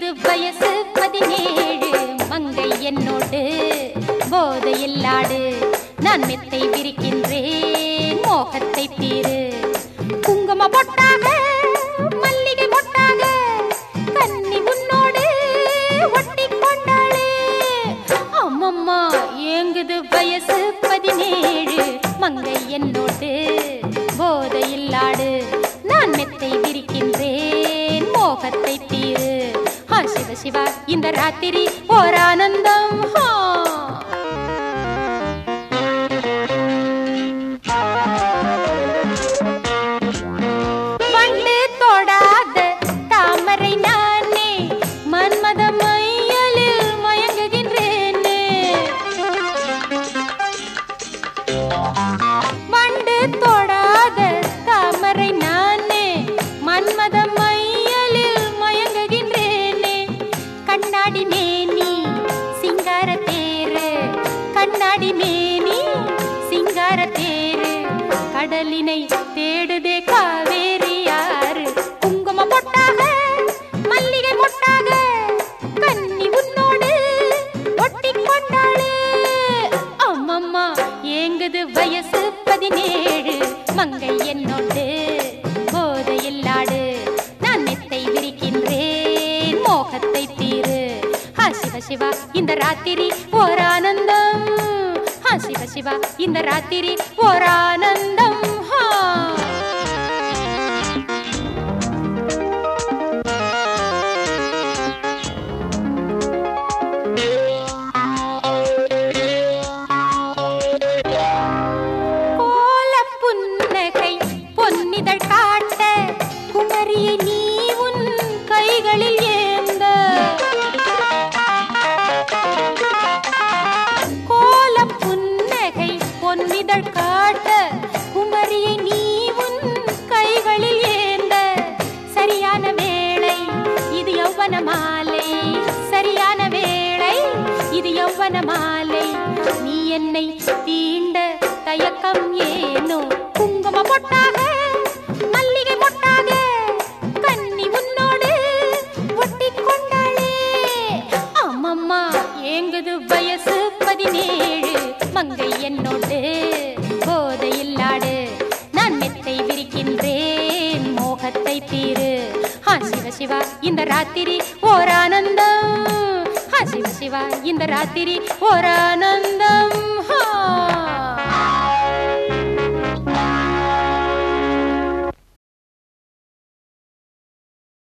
ஏங்குது வயசு 17 மங்கை என்னோடு போதையில் ஆடு நான் மெத்தை விரிக்கின்றேன் மோகத்தை தீரு குங்கும பொட்டாக மல்லிகை மொட்டாக கன்னி உன்னோடு ஒட்டி கொண்டாளே அம்மம்மா ஏங்குது வயசு 17 மங்கை என்னோடு போதையில் ஆடு நான் மெத்தை விரிக்கின்றேன் மோகத்தை தீரு சிவ சிவா இந்த ராத்திரி ஓர் ஆனந்தம் வண்டு தொடாத தாமரை நானே மன்மத மையலில் மயங்குகின்றேனே வண்டு தொடாத தாமரை நானே மன்மத மையலில் மயங்குகின்றேனே கண்ணாடி மேனி சிங்கார தேரு கண்ணாடி மேனி சிங்கார தேரு கடலினை தேடுதே காவேரி யாரு குங்கும பொட்டாக மல்லிகை மொட்டாக கன்னி உன்னோடு ஒட்டி கொண்டாளே அம்மம்மா ஏங்குது வயசு 17 மங்கை என்னோடு போதையில் ஆடு நான் மெத்தை விரிக்கின்றேன் மோகத்தை தீரு சிவ சிவா இந்த ராத்திரி ஓர் ஆனந்தம் சிவ சிவா இந்த ராத்திரி ஓர் ஆனந்தம் கோல புன்னகை பொன்னிதழ் காட்ட குமரியை நீ உன் கைகளில் ஏந்த கோல புன்னகை பொன்னிதழ் காட்ட குமரியை நீ உன் கைகளில் ஏந்த சரியான வேளை இது யௌவன மாலை சரியான வேளை இது யௌவன மாலை நீ என்னை தீண்ட தயக்கம் ஏனோ குங்கும பொட்டாக மல்லிகை மொட்டாக கன்னி உன்னோடு ஒட்டி கொண்டாளே அம்மம்மா ஏங்குது வயசு 17 மங்கை என்னோடு போதையில் ஆடு நான் மெத்தை விரிக்கின்றேன் மோகத்தை தீரு சிவ சிவா இந்த ராத்திரி ஓர் ஆனந்தம் சிவ சிவா இந்த ராத்திரி ஓர் ஆனந்தம்